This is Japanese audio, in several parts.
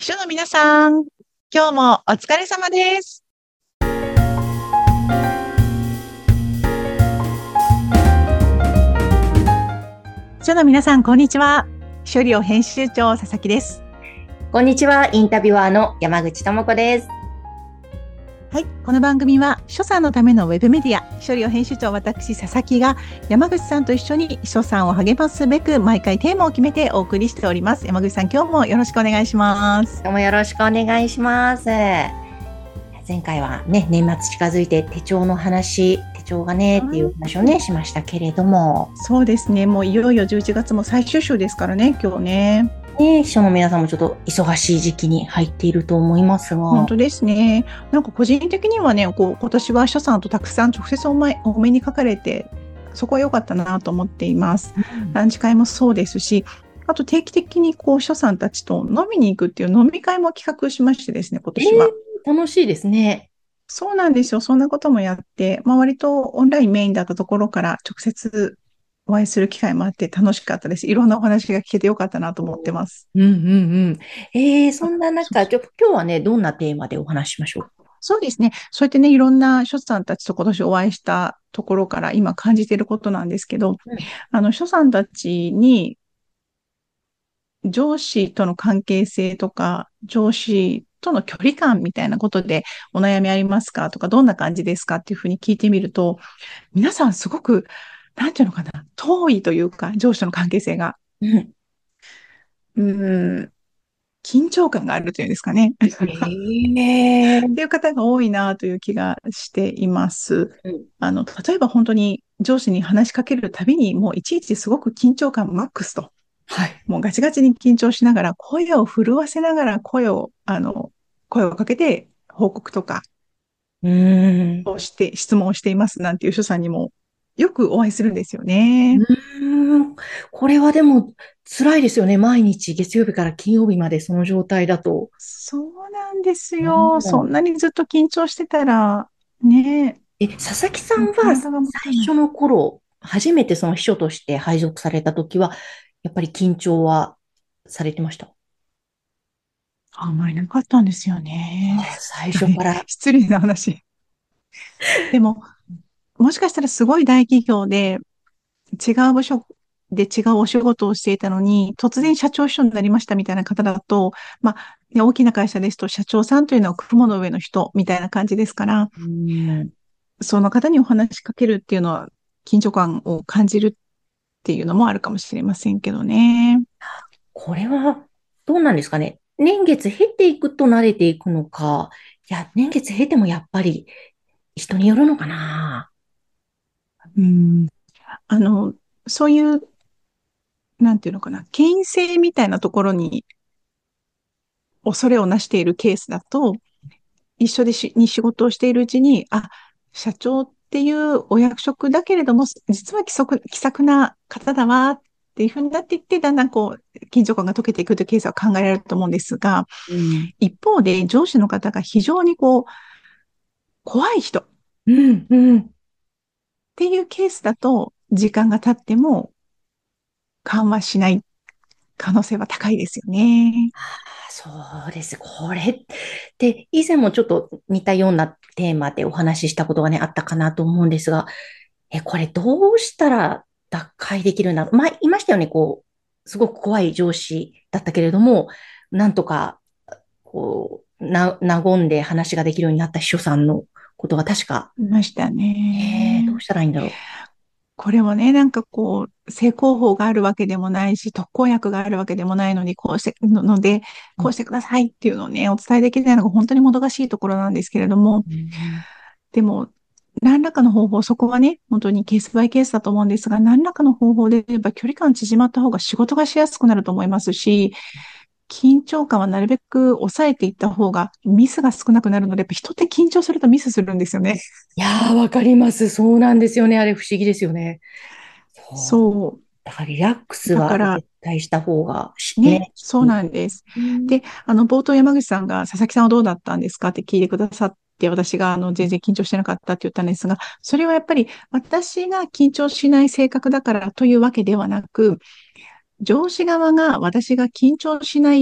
秘書の皆さん、今日もお疲れ様です。秘書の皆さん、こんにちは。秘書寮編集長、佐々木です。 こんにちは。インタビュアーの山口智子です。 はい。この番組は、秘書さんのためのウェブメディア、秘書寮編集長、私、佐々木が、山口さんと一緒に秘書さんを励ますべく、毎回テーマを決めてお送りしております。山口さん、今日もよろしくお願いします。 どうもよろしくお願いします。前回はね、年末近づいて手帳の話、手帳がね、っていう話をね、しましたけれども。 そうですね。もういよいよ11月も最終週ですからね、今日ね。 秘書の皆さんもちょっと忙しい時期に入っていると思いますが。 本当ですね。なんか個人的にはね、今年は秘書さんとたくさん直接お目にかかれて、そこは良かったなと思っています。ランチ会もそうですし、あと定期的に秘書さんたちと飲みに行くっていう飲み会も企画しましてですね、今年は。 楽しいですね。 そうなんですよ。そんなこともやって、割とオンラインメインだったところから直接お会いする機会もあって楽しかったです。いろんなお話が聞けてよかったなと思ってます。 うんうんうん。そんな中、 そうそう今日はね、どんなテーマでお話ししましょう。 そうですね。そうやってね、いろんな秘書さんたちと今年お会いしたところから今感じていることなんですけど、 うん。 秘書さんたちに上司との関係性とか、上司との距離感みたいなことでお悩みありますかとか、どんな感じですかっていうふうに聞いてみると、皆さんすごく、なんていうのかな、遠いというか、上司との関係性が、 うん。 うーん、緊張感があるというんですかね。っていう方が多いなという気がしています。 うん。 例えば本当に上司に話しかけるたびに、もういちいちすごく緊張感マックスと、 はい。 もうガチガチに緊張しながら、声を震わせながら声をかけて報告とかうーん。 をして、質問をしていますなんていう人さんにもよくお会いするんですよね。 うーん。これはでも辛いですよね。毎日月曜日から金曜日までその状態だと。 そうなんですうよ。そんん。 なにずっと緊張してたら、ね、 佐々木さんは体が持たない。 最初の頃、初めてその秘書として配属された時は、やっぱり緊張はされてました？ あんまりなかったんですよね。 最初から。 失礼な話。でも、もしかしたらすごい大企業で違う部署で違うお仕事をしていたのに、突然社長秘書になりましたみたいな方だと、ね大きな会社ですと社長さんというのは雲の上の人みたいな感じですから、 うん。 その方にお話しかけるっていうのは緊張感を感じるっていうのもあるかもしれませんけどね。 これはどうなんですかね。年月経っていくと慣れていくのか、いや、年月経てもやっぱり人によるのかな。 うん、あの、そういう、なんていうのかな、権威性みたいなところに恐れをなしているケースだと、一緒に仕事をしているうちに、社長っていうお役職だけれども、実は気さくな方だわっていうふうになっていって、だんだん緊張感が解けていくというケースは考えられると思うんですが、 うん。 一方で上司の方が非常に怖い人っうん、うん。 ていうケースだと、時間が経っても緩和しない可能性は高いですよね。 そうです。これって、以前もちょっと似たようなテーマでお話ししたことがね、あったかなと思うんですが、これどうしたら脱会できるんだろう。いましたよね、すごく怖い上司だったけれども、なんとか、和んで話ができるようになった秘書さんのことが確か、 いましたね。 どうしたらいいんだろこれもね、なんか正攻法があるわけでもないし、特効薬があるわけでもないのに、 う。うん。 こうしてくださいっていうのをね、お伝えできないのが本当にもどかしいところなんですけれども、 うん。 でも、何らかの方法、そこはね、本当にケースバイケースだと思うんですが、何らかの方法で言えば距離感縮まった方が仕事がしやすくなると思いますし、緊張感はなるべく抑えていった方がミスが少なくなるので、やっぱ人って緊張するとミスするんですよね。 いやー、わかります。そうなんですよね。あれ不思議ですよね。そう。 そう。 だからリラックスはだから、 絶対した方がね、 ね。 そうなんです。 うん。 で、冒頭山口さんが、佐々木さんはどうだったんですかって聞いてくださって、私が全然緊張してなかったって言ったんですが、それはやっぱり私が緊張しない性格だからというわけではなく、上司側が私が緊張しない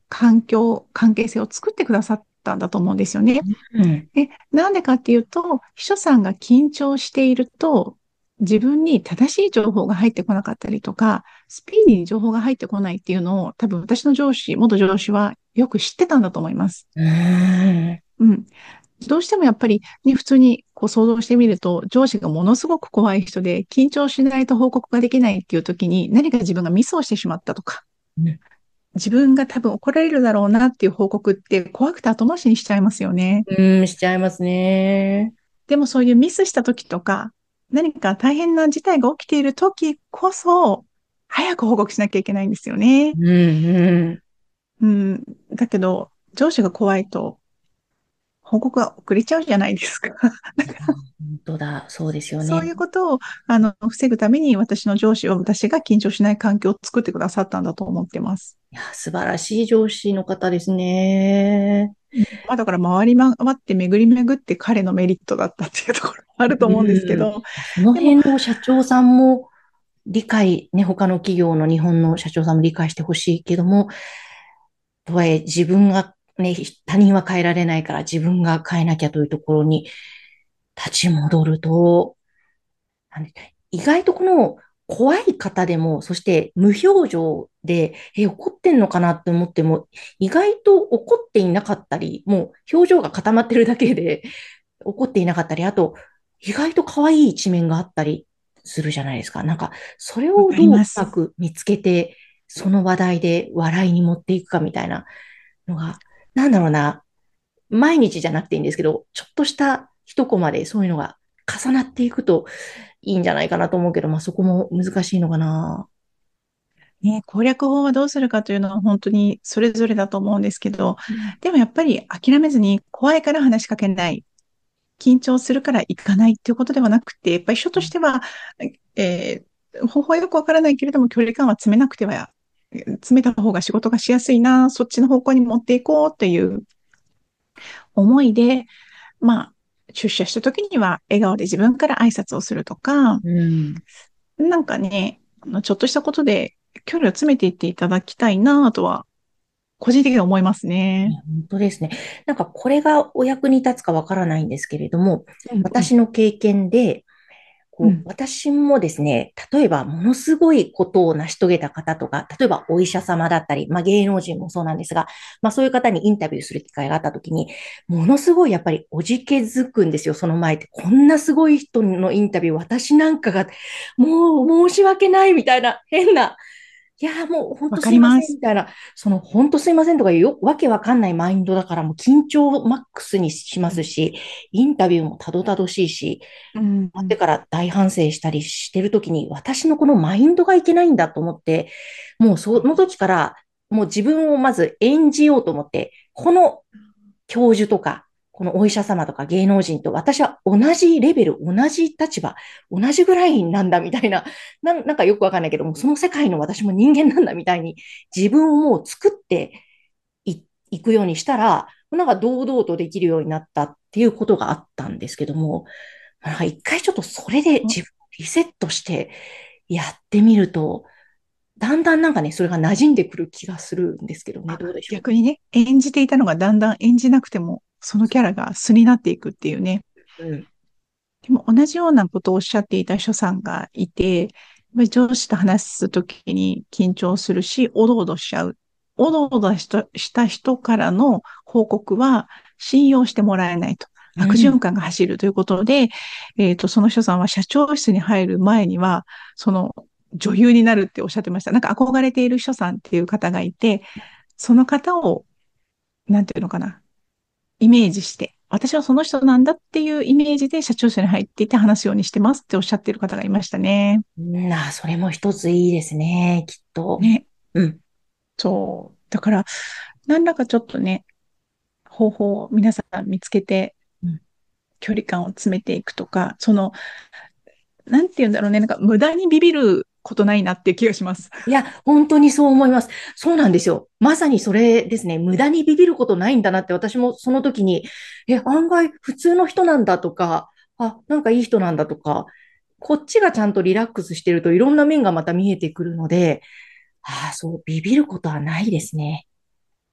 関係性を作ってくださったんだと思うんですよね。 うん。 で、なんでかっていうと、秘書さんが緊張していると、自分に正しい情報が入ってこなかったりとか、スピーディーに情報が入ってこないっていうのを、多分私の元上司はよく知ってたんだと思います。 うーん。 うん。どうしてもやっぱりね、普通にこう想像してみると、上司がものすごく怖い人で、緊張しないと報告ができないっていう時に、何か自分がミスをしてしまったとか、自分が多分怒られるだろうなっていう報告って怖くて後回しにしちゃいますよね。 うん、しちゃいますね。 でもそういうミスした時とか、何か大変な事態が起きている時こそ、早く報告しなきゃいけないんですよね。 うん、うん。 うん。だけど、上司が怖いと報告が遅れちゃうじゃないですか。 本当だ。そうですよそうね。 いうことを、防ぐために私の上司は私が緊張しない環境を作ってくださったんだと思ってます。 いや、素晴らしい上司の方ですね。 まあだから回り回って巡り巡って彼のメリットだったっていうところもあると思うんですけうん。 ど、 そのでも、 辺の社長さんも理解、ね、他の企業の日本の社長さんも理解してほしいけども、とはいえ自分がね、他人は変えられないから自分が変えなきゃというところに立ち戻ると、あの意外とこの怖い方でも、そして無表情で、怒ってんのかなって思っても、意外と怒っていなかったり、もう表情が固まってるだけで怒っていなかったり、あと、意外と可愛い一面があったりするじゃないですか。なんか、それわをどううかります。 まく見つけて、その話題で笑いに持っていくかみたいなのが、なんだろうな、毎日じゃなくていいんですけど、ちょっとした一コマでそういうのが重なっていくといいんじゃないかなと思うけど、まあそこも難しいのかな。 ね、攻略法はどうするかというのは本当にそれぞれだと思うんですけど、 うん。 でもやっぱり諦めずに怖いから話しかけない、緊張するから行かないっていうことではなくて、やっぱり人としては、方法はよくわからないけれども距離感は詰めなくては、詰めた方が仕事がしやすいな、そっちの方向に持っていこうという思いで、まあ、出社した時には笑顔で自分から挨拶をするとか、 うん。 なんかね、ちょっとしたことで距離を詰めていっていただきたいなとは、個人的には思いますね。 本当ですね。なんかこれがお役に立つかわからないんですけれども、 うんうん。 私の経験で、 うん私もですね、例えばものすごいことを成し遂げた方とか、例えばお医者様だったり、まあ芸能人もそうなんですが、まあそういう方にインタビューする機会があったときに、ものすごいやっぱりおじけづくんですよ、その前って。こんなすごい人のインタビュー、私なんかが、もう申し訳ないみたいな変な、いやーもう本わ当すいまかります。 せんみたいな、その本当すいませんとかいうわけわかんないマインドだからもう緊張マックスにしまうんすし、インタビューもたどたどしいし、 うんうん。 終わってから大反省したりしてるときに、私のこのマインドがいけないんだと思って、もうその時から、もう自分をまず演じようと思って、この教授とか、このお医者様とか芸能人と私は同じレベル、同じ立場、同じぐらいなんだみたいな、なんかよくわかんないけども、その世界の私も人間なんだみたいに、自分をもう作っていくようにしたら、なんか堂々とできるようになったっていうことがあったんですけども、なんか一回ちょっとそれで自分をリセットしてやってみると、だんだんなんかね、それが馴染んでくる気がするんですけどね、 あ、 どうでしょ逆にね、演じていたのがだんだん演じなくても、そのキャラが素になっていくっていうね。 う。うん。 でも同じようなことをおっしゃっていた秘書さんがいて、やっぱり上司と話すときに緊張するし、おどおどしちゃう。おどおどした人からの報告は信用してもらえないと。悪循うん。 環が走るということで、その秘書さんは社長室に入る前には、その女優になるっておっしゃってました。なんか憧れている秘書さんっていう方がいて、その方を、なんていうのかな、イメージして、私はその人なんだっていうイメージで社長室に入っていて話すようにしてますっておっしゃっている方がいましたね。 それも一ついいですね、きっと。 ね。 うん。 そう。だから、何らかちょっとね、方法を皆さん見つけてうん。 距離感を詰めていくとか、なんて言うんだろうね、なんか無駄にビビることないなっていう気がします。 いや、本当にそう思います。そうなんですよ。まさにそれですね。無駄にビビることないんだなって私もその時に、案外普通の人なんだとか、なんかいい人なんだとか、こっちがちゃんとリラックスしてるといろんな面がまた見えてくるので、そう、ビビることはないですね。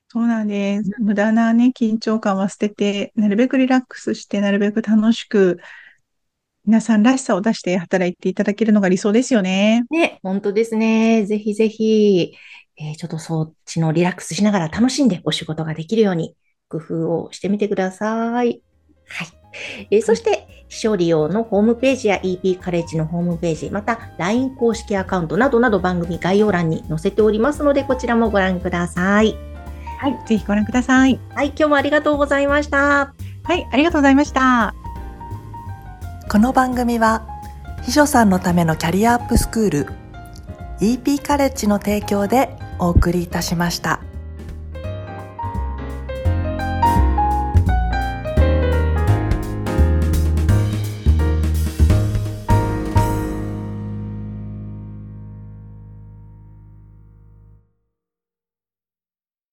そうなんです。無駄なね、緊張感は捨てて、なるべくリラックスして、なるべく楽しく、皆さんらしさを出して働いていただけるのが理想ですよね。 ね、本当ですね。ぜひぜひ、ちょっとそっちのリラックスしながら楽しんでお仕事ができるように工夫をしてみてください。はい。 はい。 そして、秘書利用のホームページや EP カレッジのホームページ、また LINE 公式アカウントなどなど番組概要欄に載せておりますので、こちらもご覧ください。 はい。ぜひご覧ください。 はい、今日もありがとうございました。 はい。ありがとうございました。 この番組は秘書さんのためのキャリアアップスクール EP カレッジの提供でお送りいたしました。